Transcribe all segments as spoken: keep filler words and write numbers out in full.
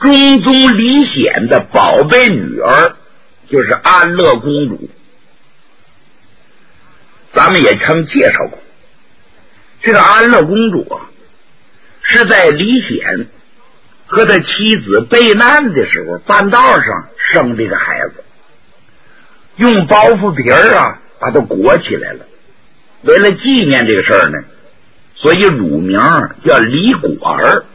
中宗李显的宝贝女儿就是安乐公主。咱们也曾介绍过，这个安乐公主啊，是在李显和他妻子备难的时候半道上生这个孩子，用包袱皮儿啊把它裹起来了。为了纪念这个事儿呢，所以乳名叫李果儿。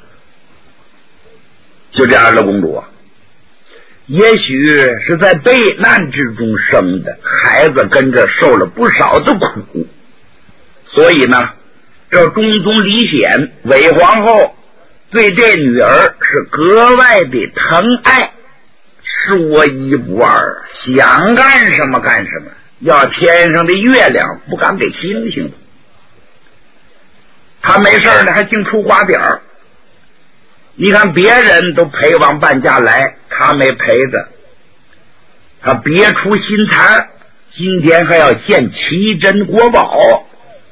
就这安乐公主啊，也许是在备难之中生的，孩子跟着受了不少的苦，所以呢，这中宗李显韦皇后对这女儿是格外的疼爱，说一不二，想干什么干什么，要天上的月亮不敢给星星。他没事呢还净出花点儿，你看别人都陪往半家来，他没陪着，他别出心裁，今天还要献奇珍国宝。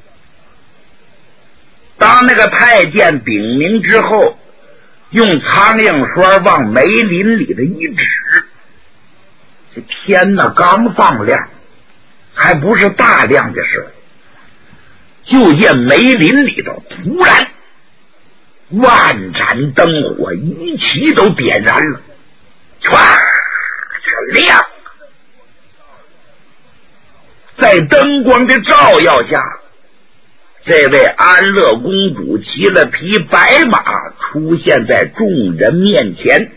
当那个太监禀明之后，用苍蝇刷往梅林里的一指，这天哪刚放亮，还不是大亮的事，就见梅林里头突然万盏灯火一起都点燃了，唰就亮。在灯光的照耀下，这位安乐公主骑了匹白马出现在众人面前。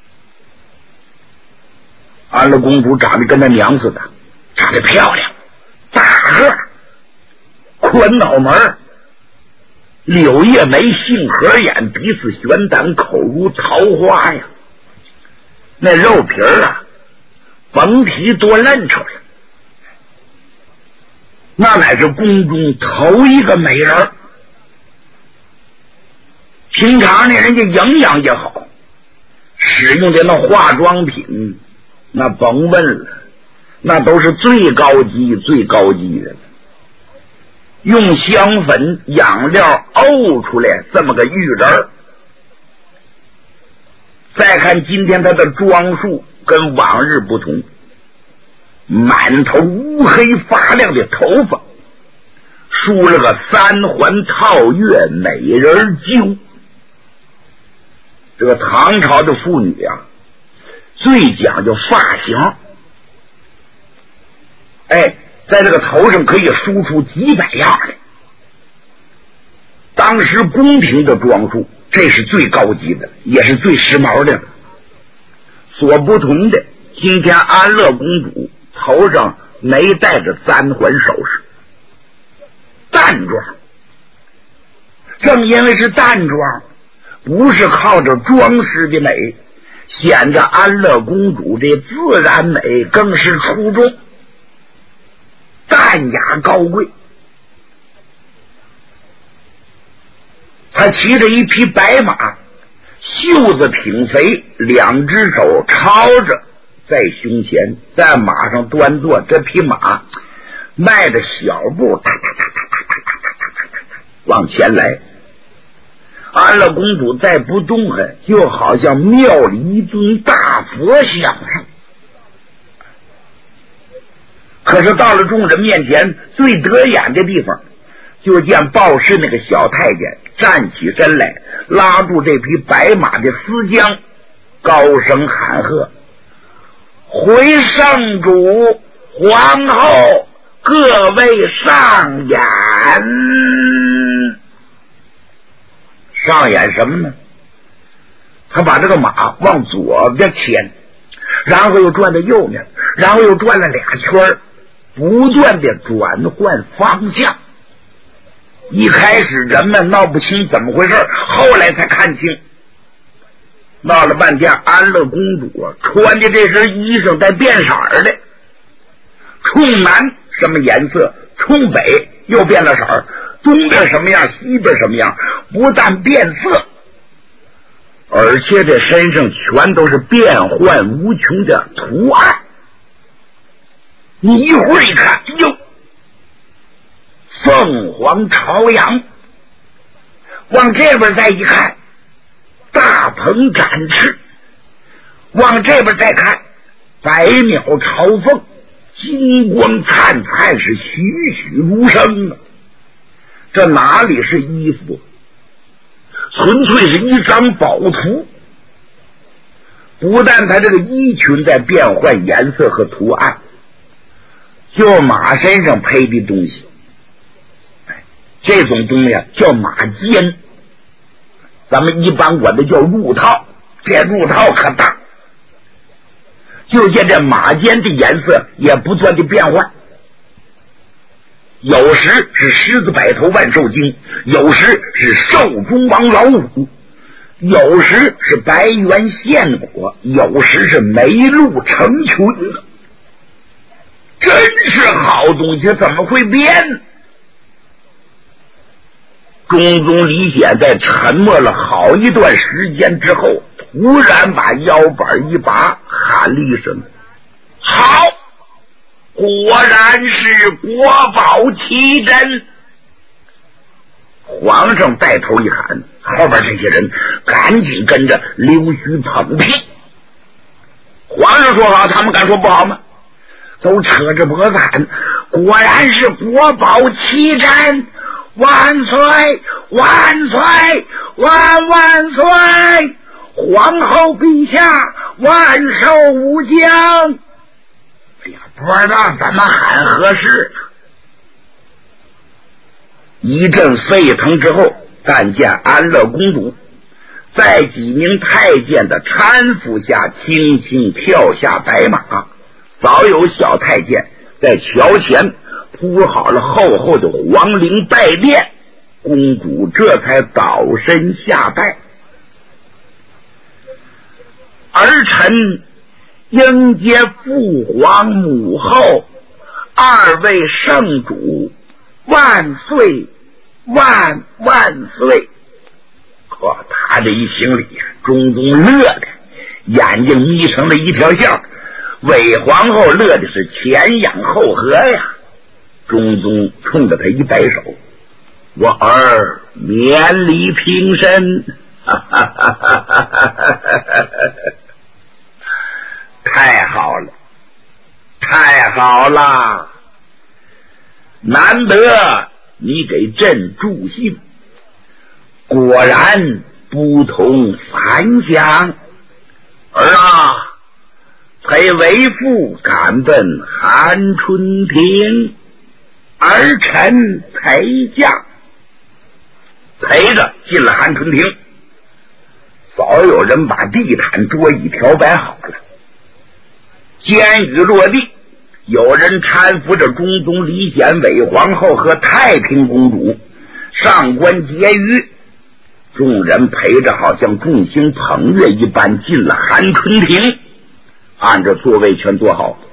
安乐公主长得跟她娘似的，长得漂亮，大个，宽脑门，柳叶眉，杏核眼，鼻子悬胆，口如桃花呀。那肉皮儿啊，甭提多嫩丑了，那乃是宫中头一个美人。平常呢，人家营养也好，使用的那化妆品，那甭问了，那都是最高级最高级的，用香粉养料沤出来这么个玉人。再看今天他的装束跟往日不同，满头乌黑发亮的头发，梳了个三环套月美人揪。这个唐朝的妇女啊，最讲究发型，哎，在这个头上可以梳出几百样来。当时宫廷的装束，这是最高级的，也是最时髦的。所不同的，今天安乐公主头上没戴着三环首饰，淡妆。正因为是淡妆，不是靠着装饰的美，显着安乐公主这自然美更是出众，淡雅高贵。他骑着一匹白马，袖子挺肥，两只手抄着在胸前，在马上端坐，这匹马迈着小步哒哒哒哒哒哒哒哒哒哒往前来。安乐公主再不动弹，就好像庙里一尊大佛像。可是到了众人面前，最得眼的地方，就见报事那个小太监站起身来，拉住这匹白马的丝缰，高声喊喝：回圣主皇后，各位上演。上演什么呢？他把这个马往左边牵，然后又转到右面，然后又转了俩圈，不断的转换方向。一开始人们闹不清怎么回事，后来才看清。闹了半天，安乐公主啊，穿的这身衣裳带变色的，冲南什么颜色，冲北又变了色，东边什么样，西边什么样，不但变色，而且这身上全都是变幻无穷的图案。你一会儿一看，哟，凤凰朝阳，往这边再一看，大鹏展翅， 往这边再看，百鸟朝凤，金光灿灿，是栩栩如生啊！这哪里是衣服，纯粹是一张宝图。不但他这个衣裙在变换颜色和图案，就马身上配的东西，这种东西啊叫马肩，咱们一般管它叫褥套，这褥套可大。就见这马肩的颜色也不断的变换，有时是狮子百头万兽精，有时是兽中王老虎，有时是白猿献火，有时是梅鹿成群，真是好东西，怎么会变？中宗李显在沉默了好一段时间之后，突然把腰板一拔，喊了一声：好！果然是国宝奇珍。皇上带头一喊，后边这些人赶紧跟着溜须捧屁。皇上说好，他们敢说不好吗？都扯着脖子喊，果然是国宝奇珍，万岁万岁万万岁，皇后陛下万寿无疆。哎呀，不知道怎么喊合适。一阵沸腾之后，但见安乐公主在几名太监的搀扶下轻轻跳下白马，早有小太监在桥前铺好了厚厚的黄绫拜垫，公主这才倒身下拜。儿臣迎接父皇母后，二位圣主万岁万万岁！可他这一行礼啊，中宗乐的眼睛眯成了一条线，韦皇后乐的是前仰后合呀。中宗冲着他一摆手，我儿免礼平身。哈哈哈哈哈哈！太好了，太好了！难得你给朕助兴，果然不同凡响。儿啊，陪为父赶奔寒春亭，儿臣陪驾。陪着进了寒春亭，早有人把地毯桌椅调摆好了，监狱落地，有人搀扶着中宗李显、韦皇后和太平公主上官婕妤，众人陪着好像众星捧月一般进了寒春亭，按着座位全坐好。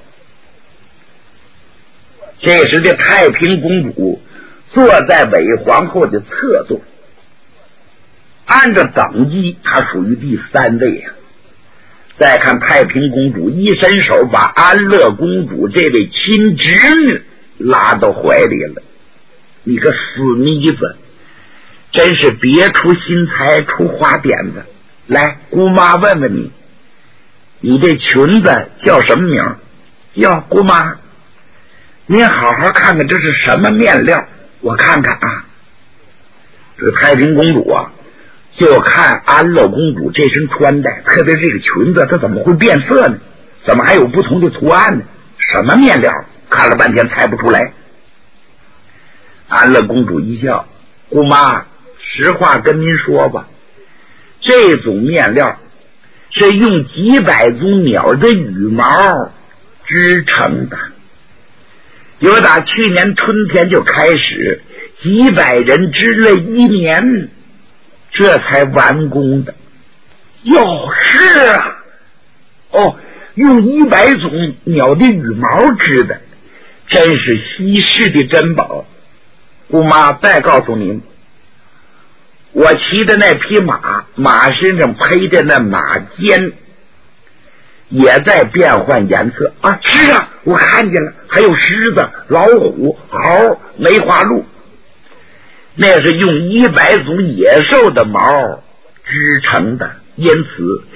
这时的太平公主坐在韦皇后的侧座，按照等级她属于第三位啊。再看太平公主一伸手把安乐公主这位亲侄女拉到怀里了，你个死妮子，真是别出心裁出花点子。来，姑妈问问你，你这裙子叫什么名？哟，姑妈，您好好看看这是什么面料，我看看啊。这太平公主啊，就看安乐公主这身穿戴，特别这个裙子它怎么会变色呢？怎么还有不同的图案呢？什么面料？看了半天猜不出来。安乐公主一笑，姑妈，实话跟您说吧，这种面料是用几百种鸟的羽毛织成的，有打去年春天就开始，几百人织了一年，这才完工的。哟，是啊，哦，用一百种鸟的羽毛织的，真是稀世的珍宝。姑妈，再告诉您，我骑的那匹马，马身上披的那马肩也在变换颜色啊！是啊，我看见了，还有狮子、老虎、猴、梅花鹿，那是用一百种野兽的毛织成的。因此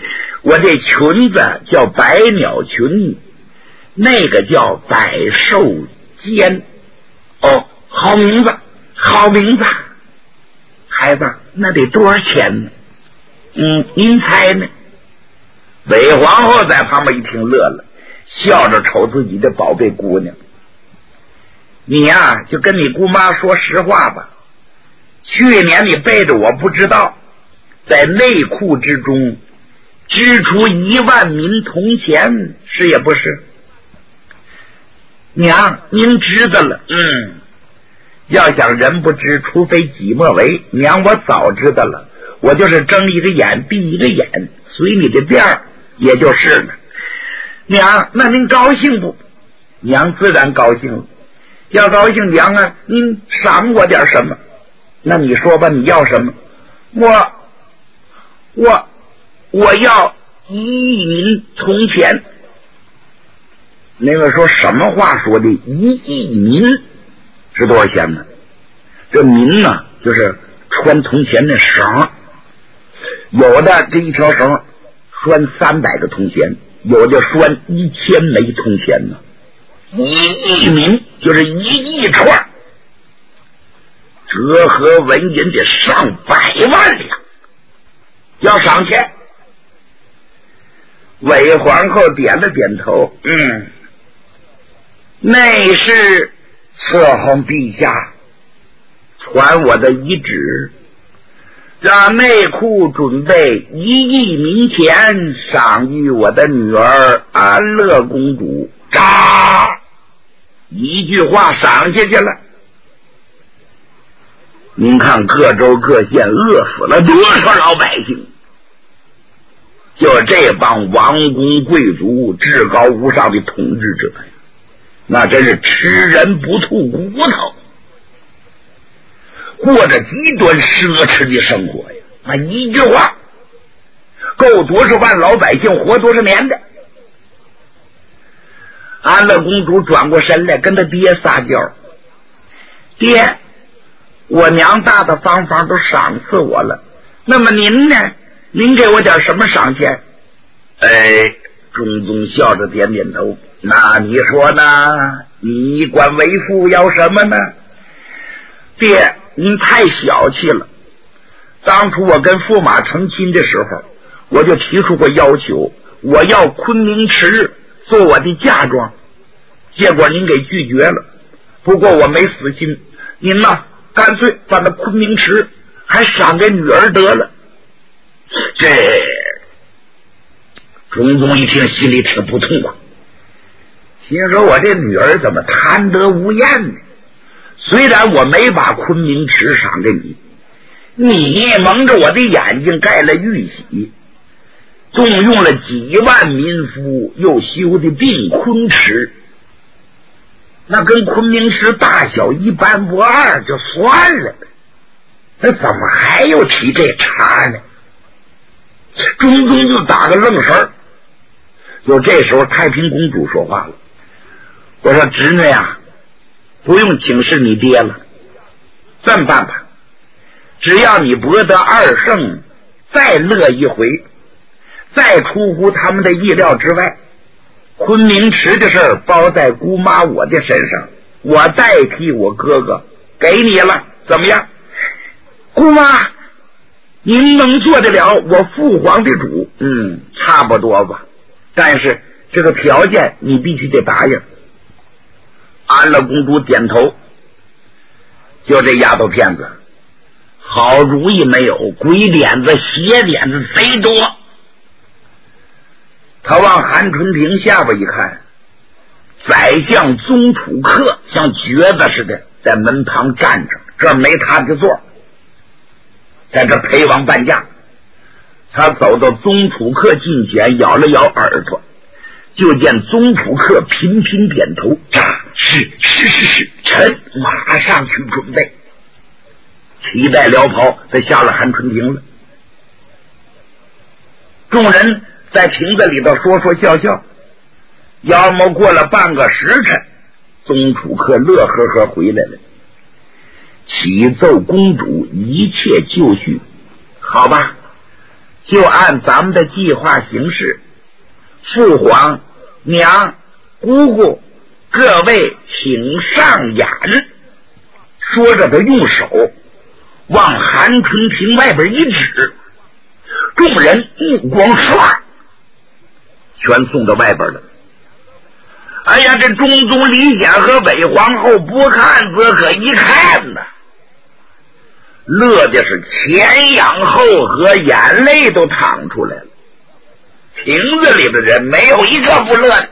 我这裙子叫百鸟裙，那个叫百寿间。哦，好名字，好名字。孩子，那得多少钱呢？嗯，您猜呢？韦皇后在旁边一听乐了，笑着瞅自己的宝贝姑娘。你呀、啊，就跟你姑妈说实话吧。去年你背着我不知道，在内库之中支出一万民铜钱，是也不是？娘，您知道了。嗯，要想人不知，除非己莫为。娘，我早知道了，我就是睁一个眼闭一个眼，随你的便儿，也就是了。娘，那您高兴不？娘自然高兴了。要高兴，娘啊，您赏我点什么？那你说吧，你要什么？我我我要一亿民铜钱。那个说什么话说的？一亿民是多少钱呢？这民呢，就是穿铜钱的绳，有的这一条绳拴三百个铜钱，有的拴一千枚铜钱呢。一亿民就是一亿串，折合纹银得上百万两，要赏钱。韦皇后点了点头，嗯，内是册封陛下传我的遗旨，让内库准备一亿民钱赏予我的女儿安乐公主。喳，一句话赏下去了。您看各州各县饿死了多少老百姓，就这帮王公贵族至高无上的统治者，那真是吃人不吐骨头，过着极端奢侈的生活呀！那一句话够多少万老百姓活多少年的。安乐公主转过身来跟他爹撒娇，爹，我娘大大方方都赏赐我了，那么您呢？您给我点什么赏钱？哎，中宗笑着点点头。那你说呢？你管为父要什么呢？爹，您太小气了。当初我跟驸马成亲的时候，我就提出过要求，我要昆明池做我的嫁妆，结果您给拒绝了。不过我没死心，您呢，干脆把那昆明池还赏给女儿得了。这中宗一听，心里挺不痛快，心说我这女儿怎么贪得无厌呢？虽然我没把昆明池赏给你，你蒙着我的眼睛盖了玉玺，动用了几万民夫，又修的定昆池，那跟昆明池大小一般不二就算了，那怎么还有提这茬呢？中宗就打个愣神儿。就这时候太平公主说话了，我说侄女啊，不用请示你爹了，这么办吧，只要你博得二胜，再乐一回，再出乎他们的意料之外，昆明池的事儿包在姑妈我的身上，我代替我哥哥给你了，怎么样？姑妈，您能做得了我父皇的主？嗯，差不多吧，但是这个条件你必须得答应。安乐公主点头，就这丫头片子好主意没有，鬼点子邪点子贼多。他往韩春亭下边一看，宰相宗楚客像瘸子似的在门旁站着，这儿没他的座，在这陪王伴驾。他走到宗楚客近前，咬了咬耳朵，就见宗楚客频频点头，啊，是是是是，臣马上去准备。提带撩袍，他下了韩春亭了。众人在亭子里头说说笑笑，要么过了半个时辰，宗楚客乐呵呵回来了，启奏公主一切就绪。好吧， 就按咱们的计划行事。父皇娘姑姑各位请上演。说着他用手往韩春亭外边一指，众人目光唰全送到外边了。哎呀，这中宗李显和韦皇后不看则可一看呐，乐的是前仰后合，眼泪都淌出来了。亭子里的人没有一个不乐的。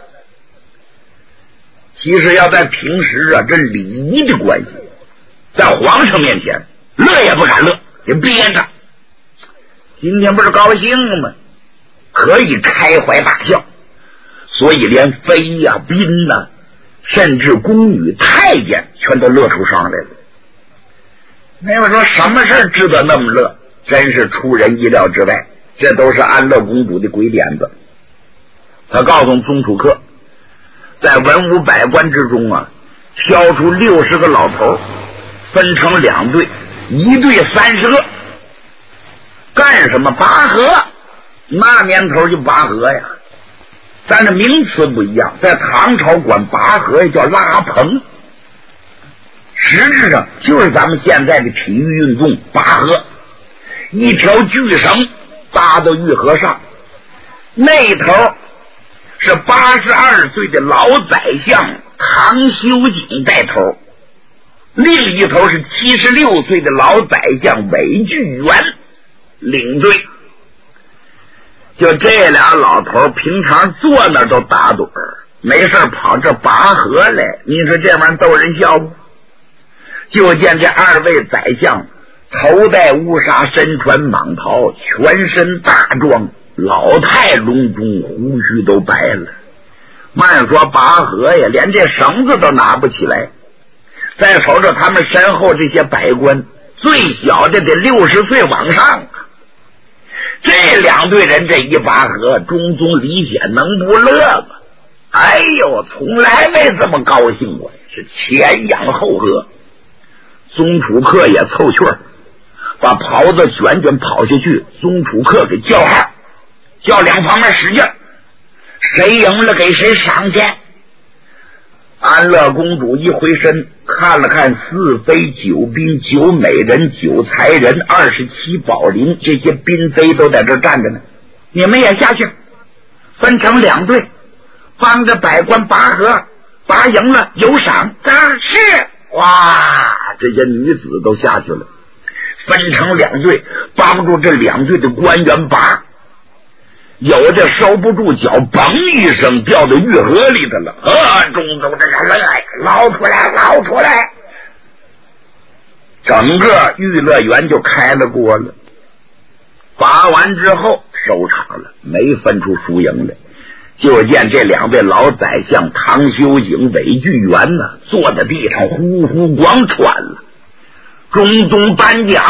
其实要在平时啊，这礼仪的关系，在皇上面前乐也不敢乐，也憋着。今天不是高兴吗？可以开怀大笑，所以连妃呀、嫔呐，甚至宫女太监全都乐出声来了。没有说什么事值得那么乐，真是出人意料之外。这都是安乐公主的鬼点子。他告诉宗楚客，在文武百官之中啊，挑出六十个老头，分成两队，一队三十个，干什么？拔河。那年头就拔河呀，但是名词不一样，在唐朝管拔河也叫拉棚，实质上就是咱们现在的体育运动拔河。一条巨绳搭到玉河上，那头是八十二岁的老宰相唐修景带头，另一头是七十六岁的老宰相韦巨源领队。就这俩老头平常坐那都打盹儿，没事跑这拔河来，你说这玩意逗人笑不？就见这二位宰相头戴乌纱，身穿蟒袍，全身大装，老态龙钟，胡须都白了。慢说拔河呀，连这绳子都拿不起来。再瞅瞅他们身后这些百官，最小的得六十岁往上啊。这两队人这一拔河，中宗李显能不乐吗？哎呦，从来没这么高兴过，是前仰后合。宗楚客也凑趣儿，把袍子卷卷跑下去，宗楚客给叫号，叫两旁边使劲，谁赢了给谁赏钱。安乐公主一回身看了看四妃九嫔九美人九才人二十七宝林，这些嫔妃都在这站着呢，你们也下去，分成两队，帮着百官拔河，拔赢了有赏。这是哇，这些女子都下去了，分成两队，帮助这两队的官员拔。有的收不住脚，嘣一声掉到玉河里头了。啊，中宗这个乐呀，捞出来，捞出来！整个玉乐园就开了锅了。拔完之后收场了，没分出输赢来。就见这两位老宰相唐修景、韦巨源呢，坐在地上呼呼光喘了。中宗颁奖。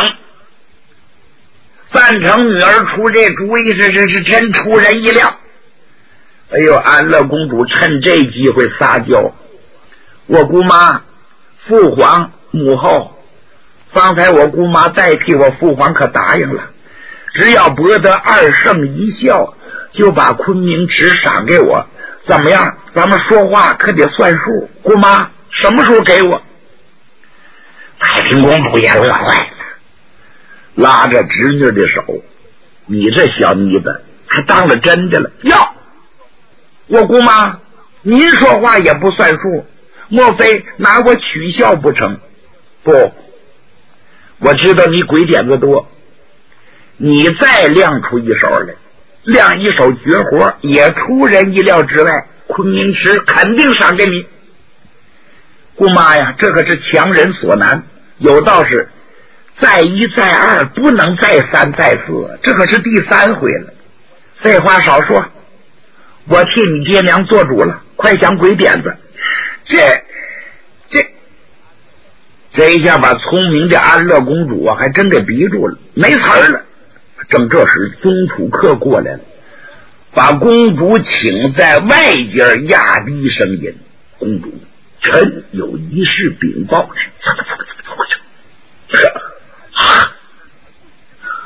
赞成女儿出这主意，是是是真出人意料。哎呦，安乐公主趁这机会撒娇，我姑妈、父皇、母后，方才我姑妈代替我父皇可答应了，只要博得二圣一孝，就把昆明池赏给我。怎么样？咱们说话可得算数。姑妈什么时候给我？太平公主也乐坏了，拉着侄女的手，你这小妮子还当了真的了。要我姑妈，您说话也不算数，莫非拿我取笑不成？不，我知道你鬼点子多，你再亮出一手来，亮一手绝活，也出人意料之外，昆明池肯定赏给你。姑妈呀，这可是强人所难，有道是再一再二不能再三再四，这可是第三回了。废话少说，我替你爹娘做主了，快想鬼点子。这这这一下把聪明的安乐公主啊还真给逼住了，没词儿了。正这时宗楚客过来了，把公主请在外间，压低声音：公主，臣有一事禀报之。安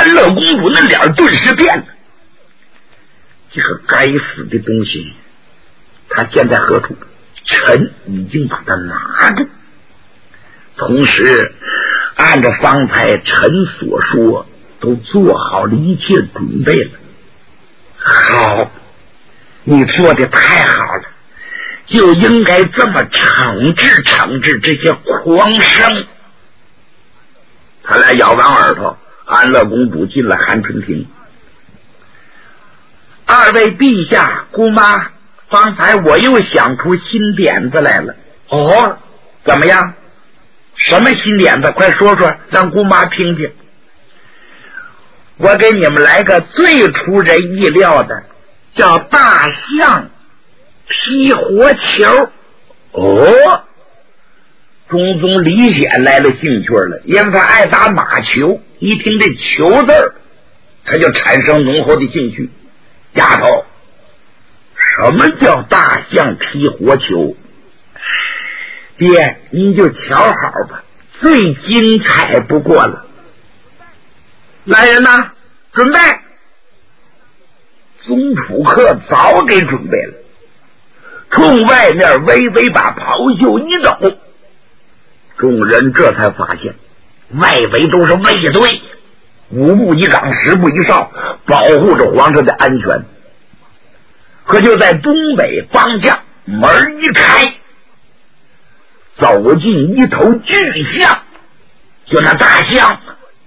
安乐公主那脸顿时变了，这个该死的东西，他现在何处？臣已经把他拿着，同时按照方才臣所说，都做好了一切准备了。好，你做的太好了，就应该这么惩治惩治这些狂生。他俩咬完耳朵，安乐公主进了寒春亭。二位陛下姑妈，方才我又想出新点子来了。哦，怎么样？什么新点子？快说说，让姑妈听听。我给你们来个最出人意料的，叫大象踢火球。哦，中宗李显来了兴趣了，因为他爱打马球，一听这球字儿，他就产生浓厚的兴趣。丫头，什么叫大象踢火球？爹，您就瞧好吧，最精彩不过了。来人呐，准备！宗楚客早给准备了，冲外面微微把袍袖一抖，众人这才发现外围都是卫队，五步一岗，十步一哨，保护着皇上的安全。可就在东北方向，门一开，走进一头巨象，就那大象。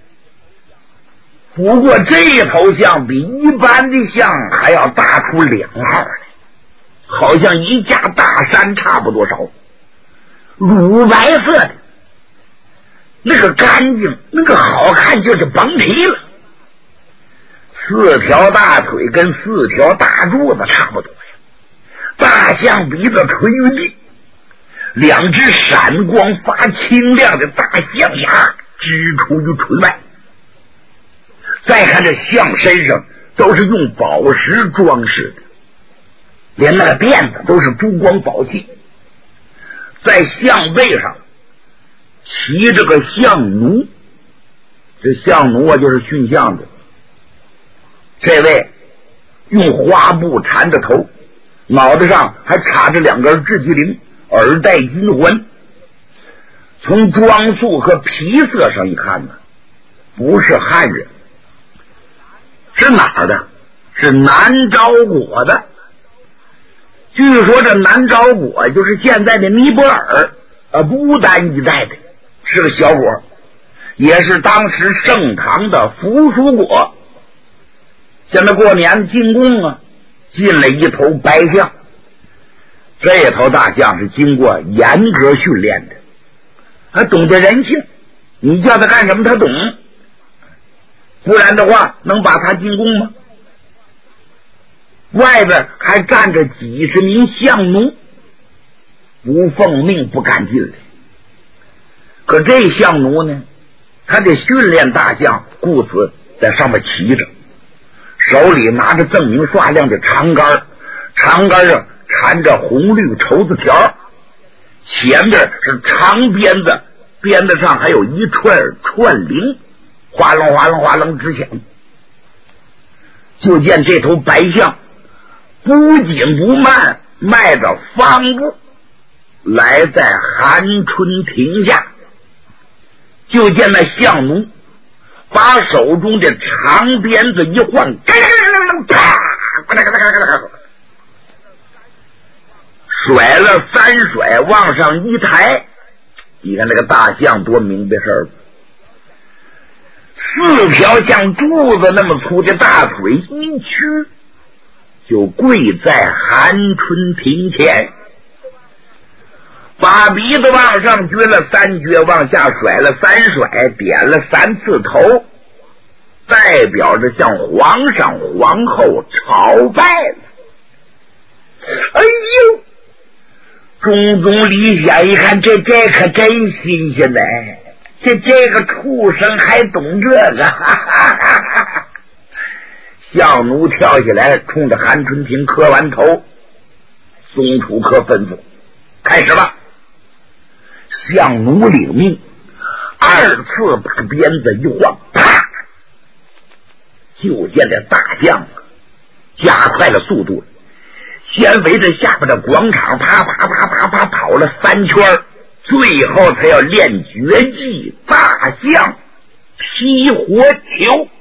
不过这头象比一般的象还要大出两号来，好像一架大山差不多少，乳白色的，那个干净，那个好看，就是甭提了。四条大腿跟四条大柱子差不多呀，大象鼻子垂于地，两只闪光发清亮的大象牙支出于唇外。再看这象身上都是用宝石装饰的，连那个辫子都是珠光宝气。在象背上骑着个象奴，这象奴啊就是驯象的。这位用花布缠着头，脑袋上还插着两根雉鸡翎，耳戴金环。从装束和皮色上一看呢，不是汉人，是哪儿的？是南诏国的。据说这南诏国就是现在的尼泊尔呃不丹一带的，是个小国，也是当时盛唐的附属国。现在过年进贡啊，进了一头白象。这头大象是经过严格训练的，还懂得人性，你叫他干什么他懂，不然的话能把他进贡吗？外边还站着几十名象奴，不奉命不敢进来。可这象奴呢，他得训练大象，故此在上面骑着，手里拿着锃明刷亮的长杆，长杆上缠着红绿绸子条，前面是长鞭子，鞭子上还有一串串铃，哗楞哗楞哗楞直响。就见这头白象不紧不慢，迈着方步来在寒春亭下。就见那象奴把手中的长鞭子一晃，啪，甩了三甩，往上一抬。你看这个大象多明白事儿，四条像柱子那么粗的大腿一屈，就跪在寒春亭前，把鼻子往上撅了三撅，往下甩了三甩，点了三次头，代表着向皇上皇后朝拜了。哎呦，中宗李显一看，这这可真新鲜呢，这这个畜生还懂这个，哈哈哈哈。象奴跳起来，冲着寒春亭磕完头。宗楚客吩咐开始了。象奴领命，二次把鞭子一晃，啪， 就见这大将加快了速度，先围着下边的广场啪啪啪啪啪跑了三圈，最后才要练绝技大象劈火球。